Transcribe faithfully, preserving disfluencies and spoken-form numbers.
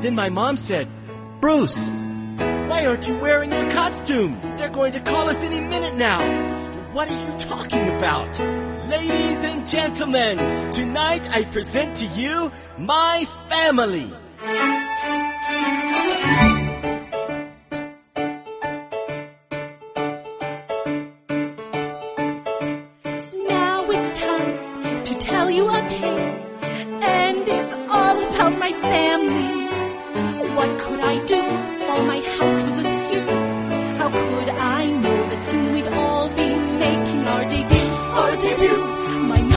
Then my mom said, "Bruce, why aren't you wearing your costume? They're going to call us any minute now." "What are you talking about?" "Ladies and gentlemen, tonight I present to you my family."